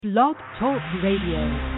Blog Talk Radio.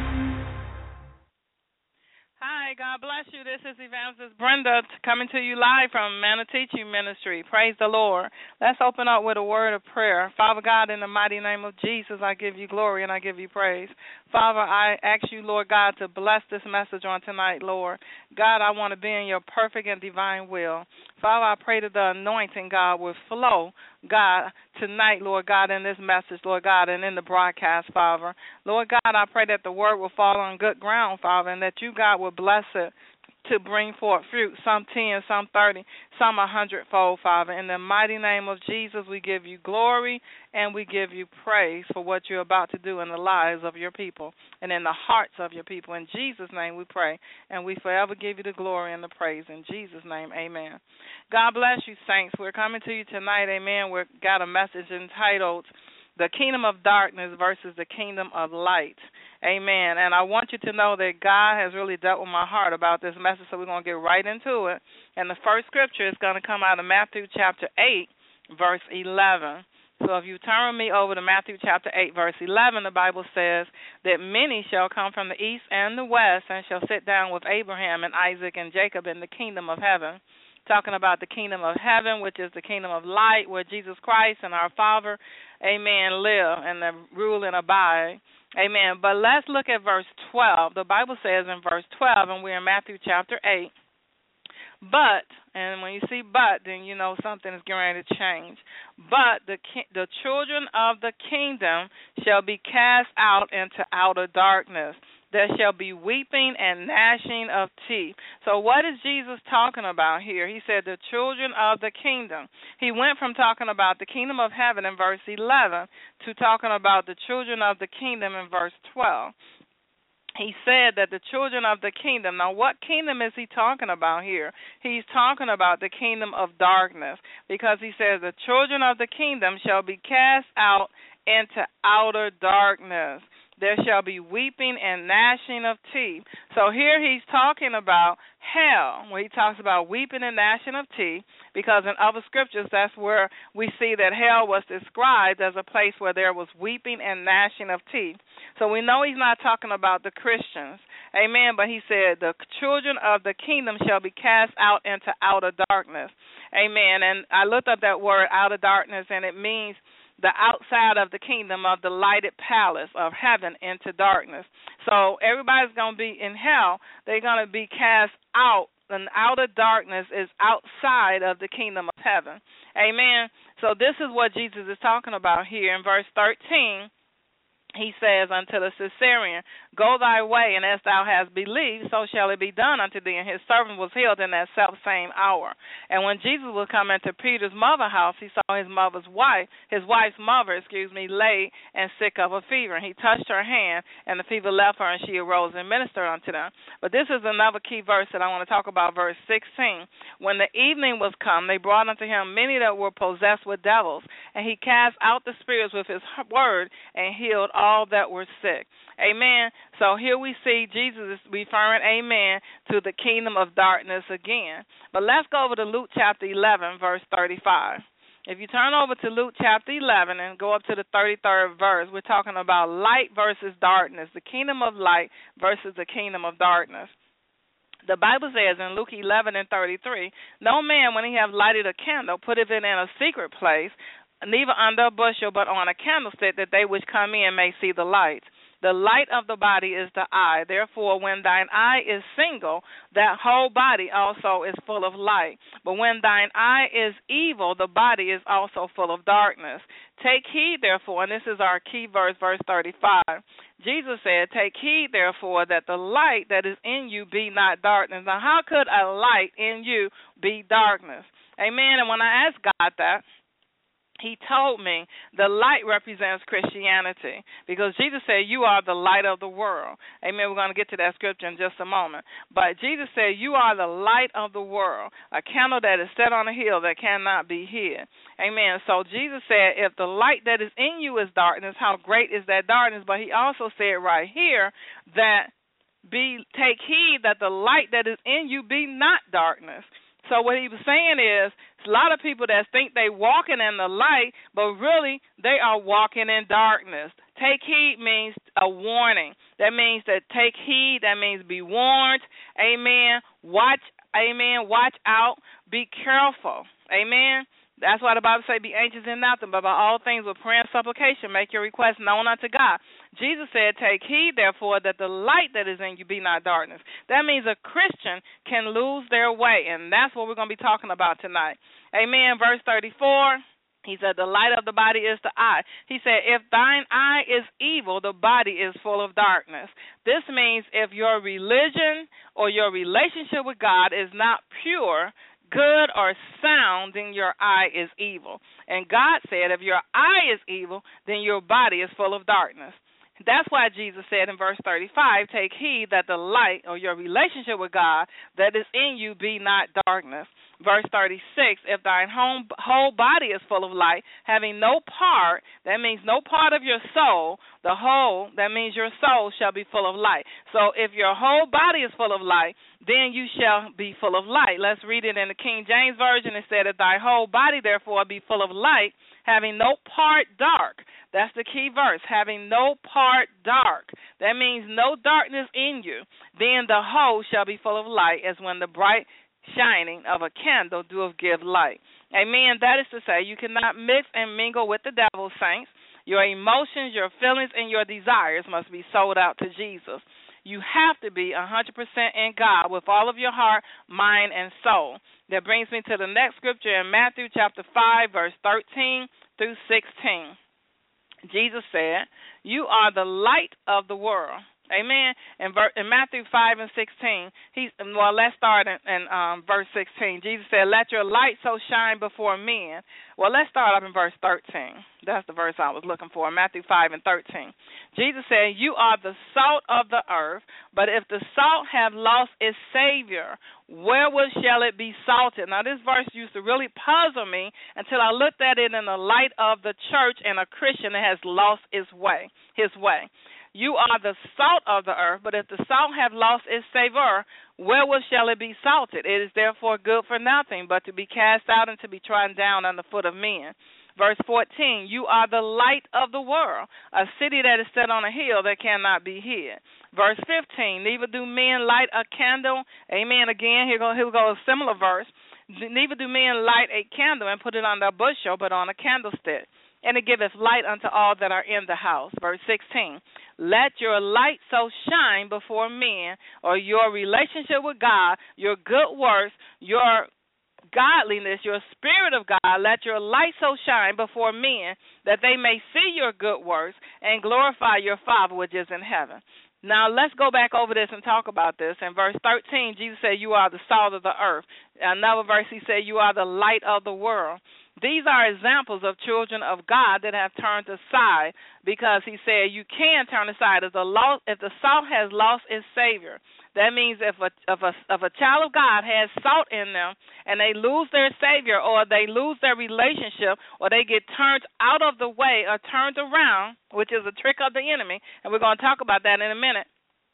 Hi, God bless you. This is Evangelist Brenda coming to you live from Manatee Ministry. Praise the Lord. Let's open up with a word of prayer. Father God, in the mighty name of Jesus, I give you glory and I give you praise. Father, I ask you, Lord God, to bless this message on tonight, Lord. God, I want to be in your perfect and divine will. Father, I pray that the anointing, God, will flow, God, tonight, Lord God, in this message, Lord God, and in the broadcast, Father. Lord God, I pray that the word will fall on good ground, Father, and that you, God, will bless it to bring forth fruit, some 10, some 30, some 100-fold, Father. In the mighty name of Jesus, we give you glory and we give you praise for what you're about to do in the lives of your people and in the hearts of your people. In Jesus' name we pray, and we forever give you the glory and the praise. In Jesus' name, amen. God bless you, saints. We're coming to you tonight, amen. We've got a message entitled The Kingdom of Darkness versus the Kingdom of Light. Amen. And I want you to know that God has really dealt with my heart about this message, so we're going to get right into it. And the first scripture is going to come out of Matthew chapter 8, verse 11. So if you turn me over to Matthew chapter 8, verse 11, the Bible says that many shall come from the east and the west and shall sit down with Abraham and Isaac and Jacob in the kingdom of heaven. Talking about the kingdom of heaven, which is the kingdom of light, where Jesus Christ and our Father, amen, live and rule and abide. Amen. But let's look at verse 12. The Bible says in verse 12, and we're in Matthew chapter 8, but, and when you see but, then you know something is getting ready to change. But the children of the kingdom shall be cast out into outer darkness. There shall be weeping and gnashing of teeth. So what is Jesus talking about here? He said the children of the kingdom. He went from talking about the kingdom of heaven in verse 11 to talking about the children of the kingdom in verse 12. He said that the children of the kingdom. Now, what kingdom is he talking about here? He's talking about the kingdom of darkness, because he says the children of the kingdom shall be cast out into outer darkness. There shall be weeping and gnashing of teeth. So here he's talking about hell, where he talks about weeping and gnashing of teeth, because in other scriptures that's where we see that hell was described as a place where there was weeping and gnashing of teeth. So we know he's not talking about the Christians. Amen. But he said the children of the kingdom shall be cast out into outer darkness. Amen. And I looked up that word outer darkness, and it means the outside of the kingdom of the lighted palace of heaven into darkness. So everybody's going to be in hell. They're going to be cast out. And outer darkness is outside of the kingdom of heaven. Amen. So this is what Jesus is talking about here in verse 13. He says unto the Caesarean, Go thy way, and as thou hast believed, so shall it be done unto thee. And his servant was healed in that self-same hour. And when Jesus was coming to Peter's mother's house, he saw his wife's mother, lay and sick of a fever. And he touched her hand, and the fever left her, and she arose and ministered unto them. But this is another key verse that I want to talk about, verse 16. When the evening was come, they brought unto him many that were possessed with devils, and he cast out the spirits with his word, and healed all that were sick. Amen. So here we see Jesus is referring, amen, to the kingdom of darkness again. But let's go over to Luke chapter 11, verse 35. If you turn over to Luke chapter 11 and go up to the 33rd verse, we're talking about light versus darkness, the kingdom of light versus the kingdom of darkness. The Bible says in Luke 11 and 33, No man, when he have lighted a candle, putteth it in a secret place, neither under a bushel, but on a candlestick, that they which come in may see the light. The light of the body is the eye. Therefore, when thine eye is single, that whole body also is full of light. But when thine eye is evil, the body is also full of darkness. Take heed, therefore, and this is our key verse, verse 35. Jesus said, Take heed, therefore, that the light that is in you be not darkness. Now, how could a light in you be darkness? Amen. And when I asked God that, he told me the light represents Christianity, because Jesus said, You are the light of the world. Amen. We're going to get to that scripture in just a moment. But Jesus said, You are the light of the world, a candle that is set on a hill that cannot be hid. Amen. So Jesus said, if the light that is in you is darkness, how great is that darkness? But he also said right here that take heed that the light that is in you be not darkness. So what he was saying is, a lot of people that think they walking in the light, but really they are walking in darkness. Take heed means a warning. That means that take heed. That means be warned. Amen. Watch. Amen. Watch out. Be careful. Amen. That's why the Bible says, be anxious in nothing, but by all things with prayer and supplication, make your requests known unto God. Jesus said, take heed, therefore, that the light that is in you be not darkness. That means a Christian can lose their way, and that's what we're going to be talking about tonight. Amen. Verse 34. He said, the light of the body is the eye. He said, if thine eye is evil, the body is full of darkness. This means if your religion or your relationship with God is not pure, good, or sound, then your eye is evil. And God said, if your eye is evil, then your body is full of darkness. That's why Jesus said in verse 35, take heed that the light or your relationship with God that is in you be not darkness. Verse 36, if thine whole body is full of light, having no part, that means no part of your soul, the whole, that means your soul shall be full of light. So if your whole body is full of light, then you shall be full of light. Let's read it in the King James Version. It said, if thy whole body therefore be full of light, having no part dark. That's the key verse, having no part dark. That means no darkness in you. Then the whole shall be full of light, as when the bright shining of a candle doeth give light. Amen. That is to say, you cannot mix and mingle with the devil, saints. Your emotions, your feelings, and your desires must be sold out to Jesus. You have to be 100% in God with all of your heart, mind, and soul. That brings me to the next scripture in Matthew chapter 5, verse 13 through 16. Jesus said, you are the light of the world. Amen. In Matthew 5 and 16, let's start in verse 16. Jesus said, let your light so shine before men. Well, let's start up in verse 13. That's the verse I was looking for, Matthew 5 and 13. Jesus said, you are the salt of the earth, but if the salt have lost its Savior, wherewith shall it be salted? Now, this verse used to really puzzle me until I looked at it in the light of the church and a Christian that has lost his way. You are the salt of the earth, but if the salt have lost its savor, wherewith shall it be salted? It is therefore good for nothing, but to be cast out and to be trodden down under the foot of men. Verse 14, you are the light of the world, a city that is set on a hill that cannot be hid. Verse 15, neither do men light a candle. Amen. Again, here goes a similar verse. Neither do men light a candle and put it under a bushel, but on a candlestick. And it giveth light unto all that are in the house. Verse 16, let your light so shine before men, or your relationship with God, your good works, your godliness, your spirit of God, let your light so shine before men that they may see your good works and glorify your Father which is in heaven. Now, let's go back over this and talk about this. In verse 13, Jesus said, you are the salt of the earth. Another verse, he said, you are the light of the world. These are examples of children of God that have turned aside, because he said you can turn aside if the salt has lost its Savior. That means if a child of God has salt in them and they lose their Savior, or they lose their relationship, or they get turned out of the way or turned around, which is a trick of the enemy, and we're going to talk about that in a minute.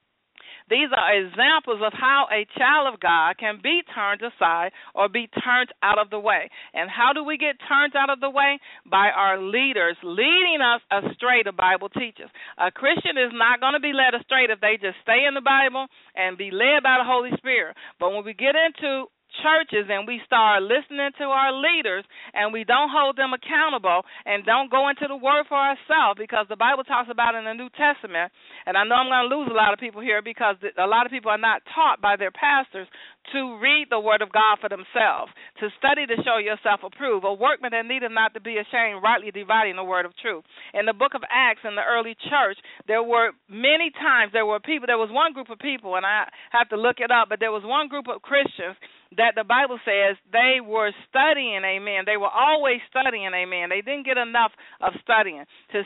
These are examples of how a child of God can be turned aside or be turned out of the way. And how do we get turned out of the way? By our leaders leading us astray, the Bible teaches. A Christian is not going to be led astray if they just stay in the Bible and be led by the Holy Spirit. But when we get into churches and we start listening to our leaders and we don't hold them accountable and don't go into the Word for ourselves, because the Bible talks about in the New Testament, and I know I'm going to lose a lot of people here because a lot of people are not taught by their pastors to read the Word of God for themselves, to study to show yourself approved, a workman that needeth not to be ashamed, rightly dividing the word of truth. In the book of Acts, in the early church, there were many times there was one group of people, and I have to look it up, but there was one group of Christians that the Bible says they were studying, amen. They were always studying, amen. They didn't get enough of studying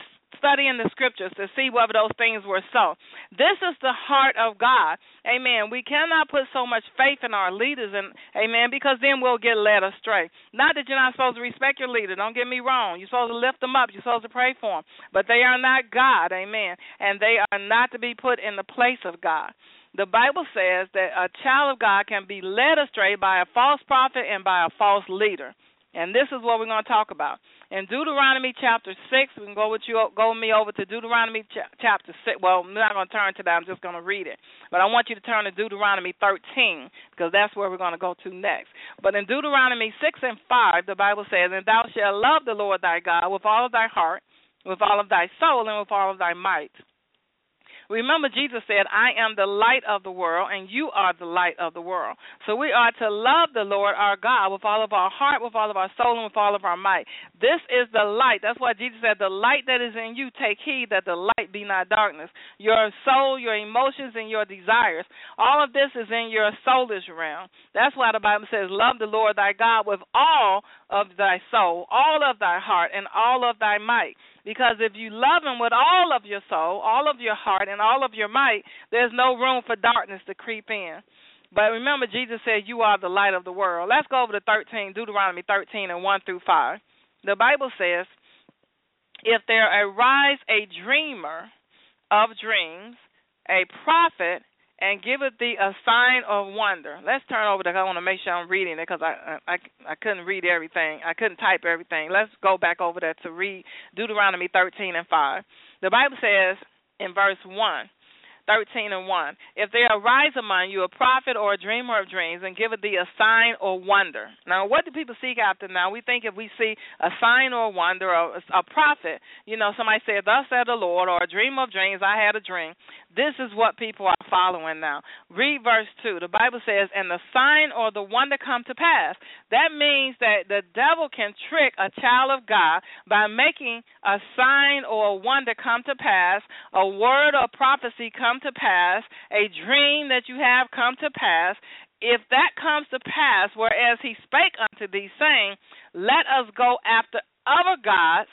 the scriptures to see whether those things were so. This is the heart of God, amen. We cannot put so much faith in our leaders, and amen, because then we'll get led astray. Not that you're not supposed to respect your leader. Don't get me wrong. You're supposed to lift them up. You're supposed to pray for them. But they are not God, amen, and they are not to be put in the place of God. The Bible says that a child of God can be led astray by a false prophet and by a false leader. And this is what we're going to talk about. In Deuteronomy chapter 6, we can go with me over to Deuteronomy chapter 6. Well, I'm not going to turn to that. I'm just going to read it. But I want you to turn to Deuteronomy 13 because that's where we're going to go to next. But in Deuteronomy 6 and 5, the Bible says, "And thou shalt love the Lord thy God with all of thy heart, with all of thy soul, and with all of thy might." Remember, Jesus said, "I am the light of the world, and you are the light of the world." So we are to love the Lord our God with all of our heart, with all of our soul, and with all of our might. This is the light. That's why Jesus said, "The light that is in you, take heed that the light be not darkness." Your soul, your emotions, and your desires, all of this is in your soulish realm. That's why the Bible says, "Love the Lord thy God with all of thy soul, all of thy heart, and all of thy might." Because if you love him with all of your soul, all of your heart, and all of your might, there's no room for darkness to creep in. But remember, Jesus said, "You are the light of the world." Let's go over to Deuteronomy 13 and 1 through 5. The Bible says, "If there arise a dreamer of dreams, a prophet, and giveth thee a sign of wonder." Let's turn over there. I want to make sure I'm reading it because I couldn't read everything. I couldn't type everything. Let's go back over there to read Deuteronomy 13 and 5. The Bible says in verse 1, 13 and 1, "If there arise among you a prophet or a dreamer of dreams, and giveth thee a sign or wonder." Now, what do people seek after now? We think if we see a sign or a wonder or a prophet, somebody said, "Thus said the Lord," or a dream of dreams, "I had a dream." This is what people are following now. Read verse 2. The Bible says, "And the sign or the wonder come to pass." That means that the devil can trick a child of God by making a sign or a wonder come to pass, a word or prophecy come to pass, a dream that you have come to pass. If that comes to pass, whereas he spake unto thee, saying, "Let us go after other gods,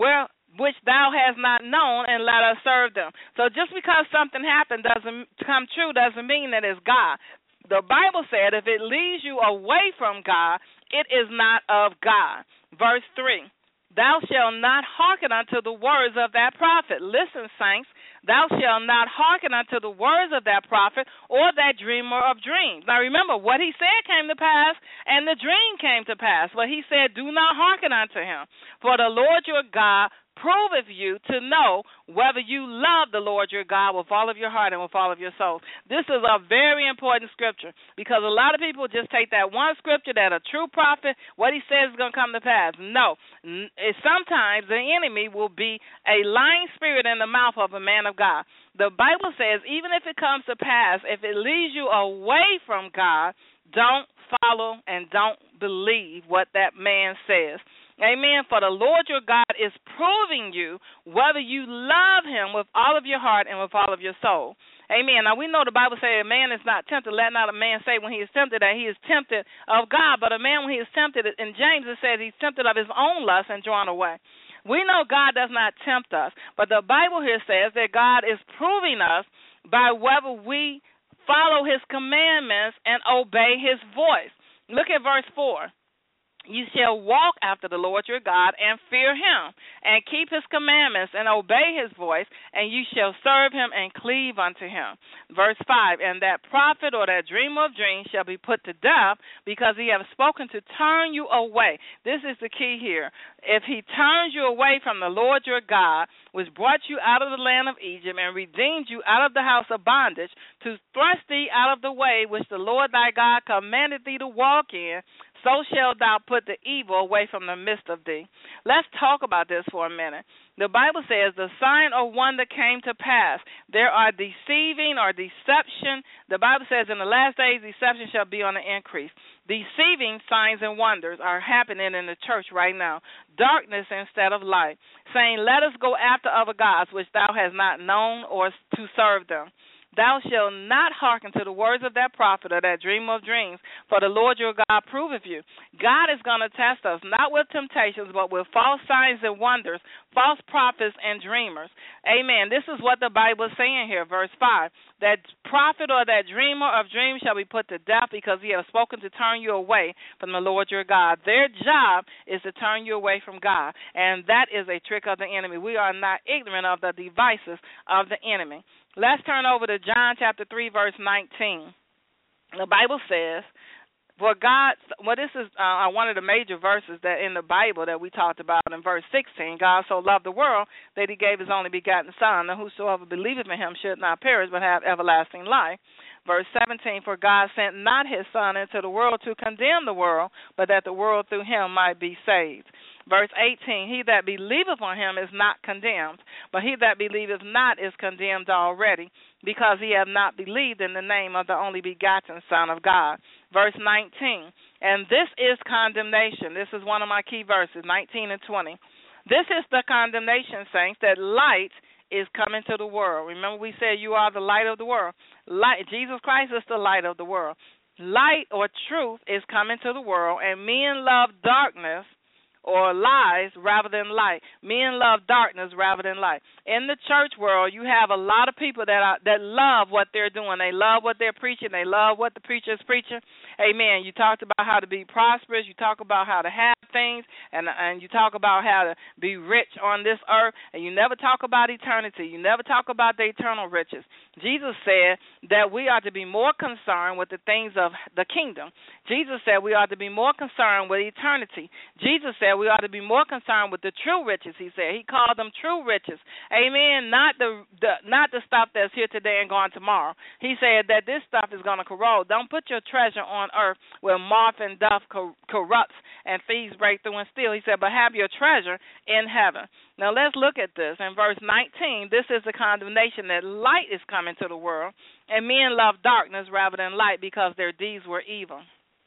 which thou hast not known, and let us serve them." So just because something happened doesn't come true doesn't mean that it's God. The Bible said if it leads you away from God, it is not of God. Verse 3, "Thou shalt not hearken unto the words of that prophet." Listen, saints. "Thou shalt not hearken unto the words of that prophet or that dreamer of dreams." Now remember, what he said came to pass, and the dream came to pass. But he said, "Do not hearken unto him. For the Lord your God proveth you to know whether you love the Lord your God with all of your heart and with all of your soul." This is a very important scripture because a lot of people just take that one scripture that a true prophet, what he says is going to come to pass. No. Sometimes the enemy will be a lying spirit in the mouth of a man of God. The Bible says even if it comes to pass, if it leads you away from God, don't follow and don't believe what that man says. Amen. For the Lord your God is proving you whether you love him with all of your heart and with all of your soul. Amen. Now we know the Bible says a man is not tempted. Let not a man say when he is tempted that he is tempted of God. But a man when he is tempted, in James it says he's tempted of his own lust and drawn away. We know God does not tempt us. But the Bible here says that God is proving us by whether we follow his commandments and obey his voice. Look at verse 4. "You shall walk after the Lord your God and fear him and keep his commandments and obey his voice, and you shall serve him and cleave unto him." Verse 5, "And that prophet or that dreamer of dreams shall be put to death because he hath spoken to turn you away." This is the key here. If he turns you away from the Lord your God, which brought you out of the land of Egypt and redeemed you out of the house of bondage, to thrust thee out of the way which the Lord thy God commanded thee to walk in, so shalt thou put the evil away from the midst of thee. Let's talk about this for a minute. The Bible says the sign or wonder came to pass. There are deceiving or deception. The Bible says in the last days deception shall be on the increase. Deceiving signs and wonders are happening in the church right now. Darkness instead of light. Saying, "Let us go after other gods which thou hast not known, or to serve them." "Thou shalt not hearken to the words of that prophet or that dreamer of dreams, for the Lord your God proveth you." God is going to test us, not with temptations, but with false signs and wonders, false prophets and dreamers. Amen. This is what the Bible is saying here, verse 5. "That prophet or that dreamer of dreams shall be put to death because he hath spoken to turn you away from the Lord your God." Their job is to turn you away from God, and that is a trick of the enemy. We are not ignorant of the devices of the enemy. Let's turn over to John chapter 3, verse 19. The Bible says, For God, well, this is one of the major verses that in the Bible that we talked about in verse 16. God so loved the world that he gave his only begotten Son, that whosoever believeth in him should not perish but have everlasting life. Verse 17, for God sent not his Son into the world to condemn the world, but that the world through him might be saved. Verse 18, he that believeth on him is not condemned, but he that believeth not is condemned already, because he hath not believed in the name of the only begotten Son of God. Verse 19, and this is condemnation. This is one of my key verses, 19 and 20. This is the condemnation, saints, that light is coming to the world. Remember we said you are the light of the world. Light, Jesus Christ is the light of the world. Light or truth is coming to the world, and men love darkness or lies rather than light. Men love darkness rather than light. In the church world, you have a lot of people that love what they're doing. They love what they're preaching. They love what the preacher is preaching. Amen. You talked about how to be prosperous. You talk about how to have things, and you talk about how to be rich on this earth, and you never talk about eternity. You never talk about the eternal riches. Jesus said that we ought to be more concerned with the things of the kingdom. Jesus said we ought to be more concerned with eternity. Jesus said we ought to be more concerned with the true riches, he said. He called them true riches. Amen. Not the stuff that's here today and gone tomorrow. He said that this stuff is going to corrode. Don't put your treasure on earth where moth and dust corrupts and thieves break through and steal. He said, but have your treasure in heaven. Now let's look at this. In verse 19, this is the condemnation that light is coming to the world, and men love darkness rather than light because their deeds were evil.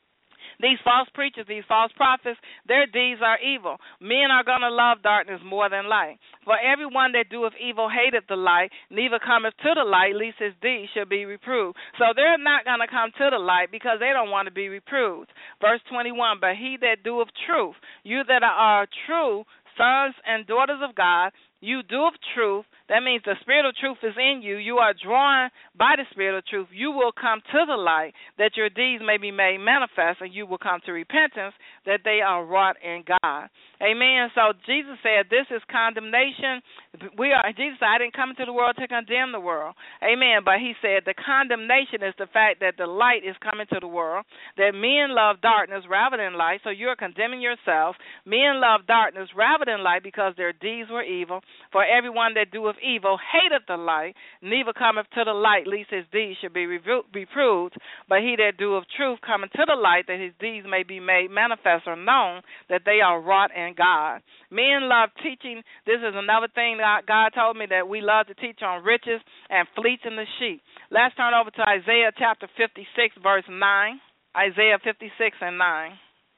These false preachers, these false prophets, their deeds are evil. Men are going to love darkness more than light. For everyone that doeth evil hateth the light, neither cometh to the light, lest his deeds should be reproved. So they're not going to come to the light because they don't want to be reproved. Verse 21, but he that doeth truth, you that are true sons and daughters of God, you doeth truth. That means the spirit of truth is in you. You are drawn by the spirit of truth. You will come to the light, that your deeds may be made manifest, and you will come to repentance, that they are wrought in God. Amen. So Jesus said this is condemnation. Jesus said, I didn't come into the world to condemn the world. Amen. But he said the condemnation is the fact that the light is coming to the world, that men love darkness rather than light. So you're condemning yourself. Men love darkness rather than light because their deeds were evil. For everyone that doeth evil hateth the light, neither cometh to the light, lest his deeds should be reproved. But he that doeth truth cometh to the light, that his deeds may be made manifest or known, that they are wrought in God. Men love teaching. This is another thing that God told me, that we love to teach on riches and fleecing the sheep. Let's turn over to Isaiah chapter 56, verse 9. Isaiah 56 and 9.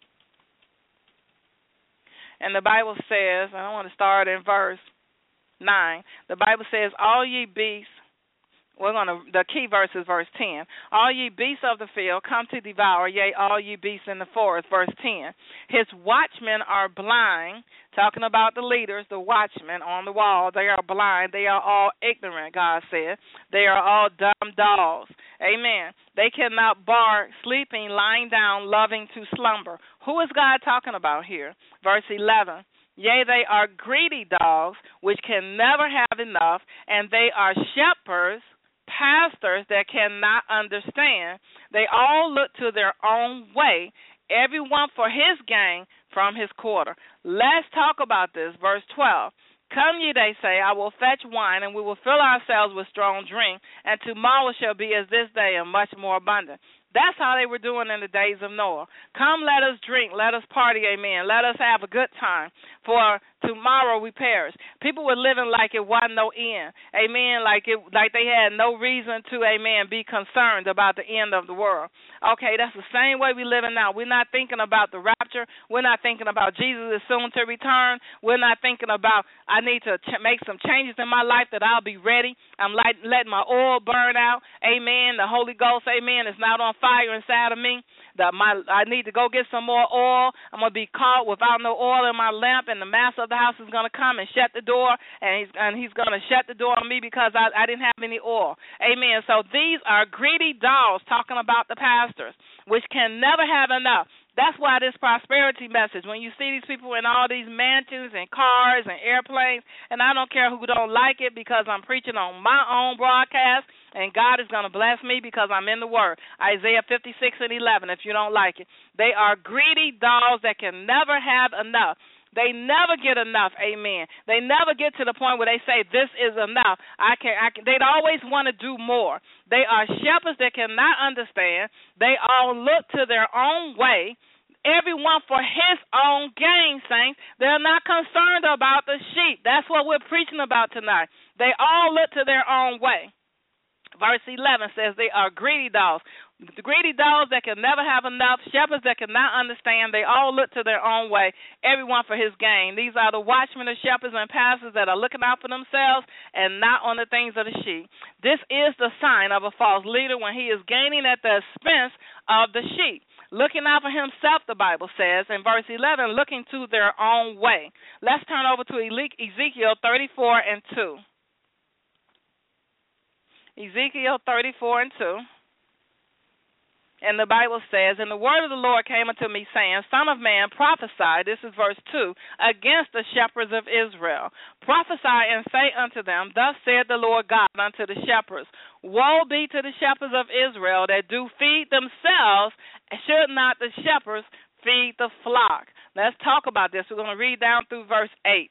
And the Bible says, and I want to start in verse 9. The Bible says, all ye beasts, the key verse is verse 10. All ye beasts of the field come to devour, yea, all ye beasts in the forest, verse 10. His watchmen are blind, talking about the leaders, the watchmen on the wall. They are blind. They are all ignorant, God said. They are all dumb dogs. Amen. They cannot bark, sleeping, lying down, loving to slumber. Who is God talking about here? Verse 11. Yea, they are greedy dogs, which can never have enough, and they are shepherds, pastors that cannot understand. They all look to their own way, everyone for his gain from his quarter. Let's talk about this. Verse 12. Come ye, they say, I will fetch wine, and we will fill ourselves with strong drink, and tomorrow shall be as this day, and much more abundant. That's how they were doing in the days of Noah. Come, let us drink, let us party, amen. Let us have a good time, for tomorrow we perish. People were living like it wasn't no end, amen, like they had no reason to, amen, be concerned about the end of the world. Okay, that's the same way we're living now. We're not thinking about the rapture. We're not thinking about Jesus is soon to return. We're not thinking about I need to make some changes in my life that I'll be ready. I'm letting my oil burn out, amen. The Holy Ghost, amen, is not on fire inside of me. I need to go get some more oil. I'm going to be caught without no oil in my lamp, and the master of the house is going to come and shut the door, and he's going to shut the door on me because I didn't have any oil. Amen. So these are greedy dogs talking about the pastors, which can never have enough. That's why this prosperity message, when you see these people in all these mansions and cars and airplanes, and I don't care who don't like it because I'm preaching on my own broadcast, and God is going to bless me because I'm in the Word. Isaiah 56:11, if you don't like it. They are greedy dogs that can never have enough. They never get enough, amen. They never get to the point where they say, this is enough. They'd always want to do more. They are shepherds that cannot understand. They all look to their own way, everyone for his own gain, saints. They're not concerned about the sheep. That's what we're preaching about tonight. They all look to their own way. Verse 11 says they are greedy dogs. The greedy dogs that can never have enough, shepherds that cannot understand, they all look to their own way, everyone for his gain. These are the watchmen, the shepherds, and pastors that are looking out for themselves and not on the things of the sheep. This is the sign of a false leader when he is gaining at the expense of the sheep. Looking out for himself, the Bible says, in verse 11, looking to their own way. Let's turn over to Ezekiel 34:2. Ezekiel 34:2. And the Bible says, and the word of the Lord came unto me, saying, Son of man, prophesy, this is verse 2, against the shepherds of Israel. Prophesy and say unto them, Thus saith the Lord God unto the shepherds, Woe be to the shepherds of Israel that do feed themselves, should not the shepherds feed the flock? Let's talk about this. We're going to read down through verse 8.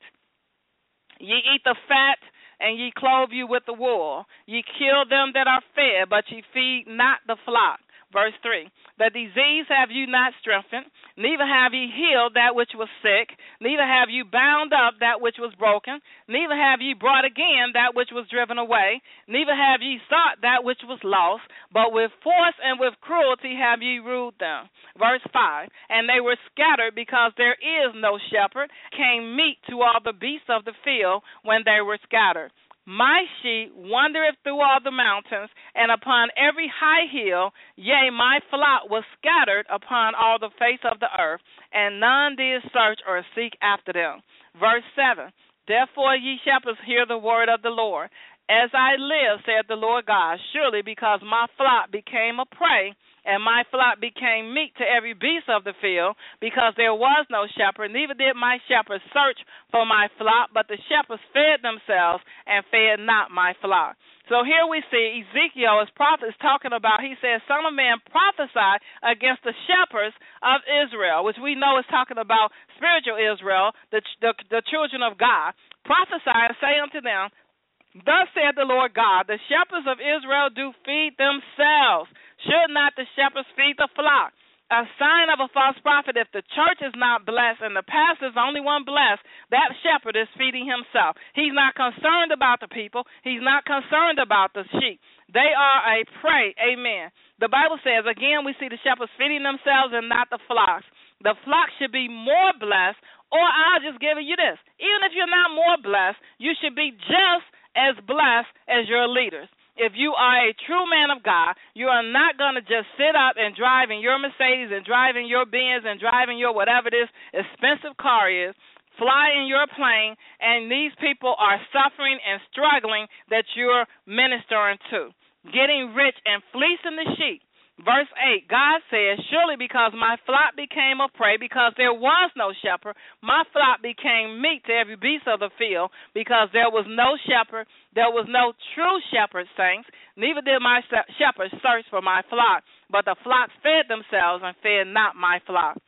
Ye eat the fat, and ye clothe you with the wool. Ye kill them that are fed, but ye feed not the flock. Verse 3, the disease have you not strengthened, neither have ye healed that which was sick, neither have you bound up that which was broken, neither have ye brought again that which was driven away, neither have ye sought that which was lost, but with force and with cruelty have ye ruled them. Verse 5, and they were scattered because there is no shepherd, came meat to all the beasts of the field when they were scattered. My sheep wandereth through all the mountains, and upon every high hill, yea, my flock was scattered upon all the face of the earth, and none did search or seek after them. Verse 7, therefore ye shepherds hear the word of the Lord. As I live, saith the Lord God, surely because my flock became a prey, and my flock became meat to every beast of the field, because there was no shepherd, neither did my shepherds search for my flock, but the shepherds fed themselves and fed not my flock. So here we see Ezekiel, as prophet, is talking about, he says, Son of man, prophesy against the shepherds of Israel, which we know is talking about spiritual Israel, the children of God. Prophesy and say unto them, Thus saith the Lord God, the shepherds of Israel do feed themselves. Should not the shepherds feed the flock? A sign of a false prophet, if the church is not blessed and the pastor is the only one blessed, that shepherd is feeding himself. He's not concerned about the people. He's not concerned about the sheep. They are a prey. Amen. The Bible says, again, we see the shepherds feeding themselves and not the flocks. The flock should be more blessed, or I'll just give you this. Even if you're not more blessed, you should be just as blessed as your leaders. If you are a true man of God, you are not going to just sit up and drive in your Mercedes and drive in your Benz and drive in your whatever this expensive car is, fly in your plane, and these people are suffering and struggling that you're ministering to, getting rich and fleecing the sheep. Verse 8, God says, surely because my flock became a prey, because there was no shepherd, my flock became meat to every beast of the field, because there was no shepherd, there was no true shepherd, saints, neither did my shepherds search for my flock, but the flocks fed themselves and fed not my flock.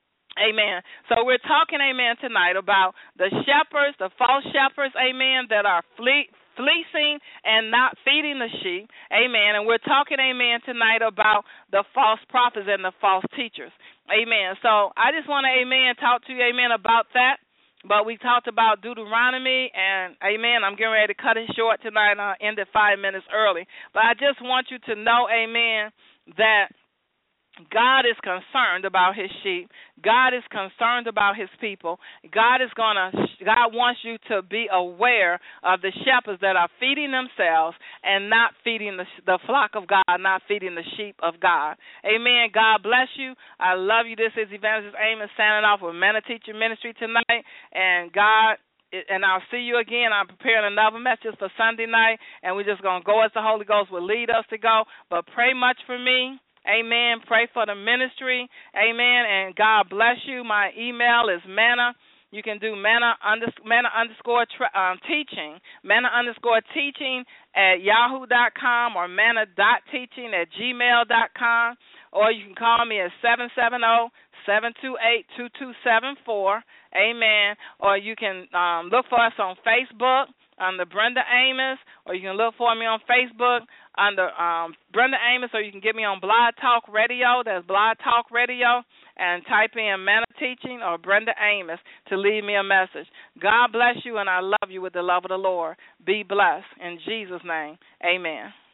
Amen. So we're talking, amen, tonight about the shepherds, the false shepherds, amen, that are fleecing and not feeding the sheep. Amen. And we're talking, amen, tonight about the false prophets and the false teachers. Amen. So I just want to, amen, talk to you, amen, about that. But we talked about Deuteronomy, and, amen, I'm getting ready to cut it short tonight. I'll end it 5 minutes early. But I just want you to know, amen, that God is concerned about his sheep. God is concerned about his people. God wants you to be aware of the shepherds that are feeding themselves and not feeding the flock of God, not feeding the sheep of God. Amen. God bless you. I love you. This is Evangelist Amos signing off with Men of Teaching Ministry tonight. And I'll see you again. I'm preparing another message for Sunday night, and we're just going to go as the Holy Ghost will lead us to go. But pray much for me. Amen. Pray for the ministry. Amen. And God bless you. My email is manna. You can do manna_teaching, manna_teaching at yahoo.com or manna.teaching@gmail.com, or you can call me at 770-728-2274. Amen. Or you can look for us on Facebook under Brenda Amos, or you can look for me on Facebook under Brenda Amos, or you can get me on Blog Talk Radio. That's Blog Talk Radio, and type in Manna Teaching or Brenda Amos to leave me a message. God bless you, and I love you with the love of the Lord. Be blessed. In Jesus' name, amen.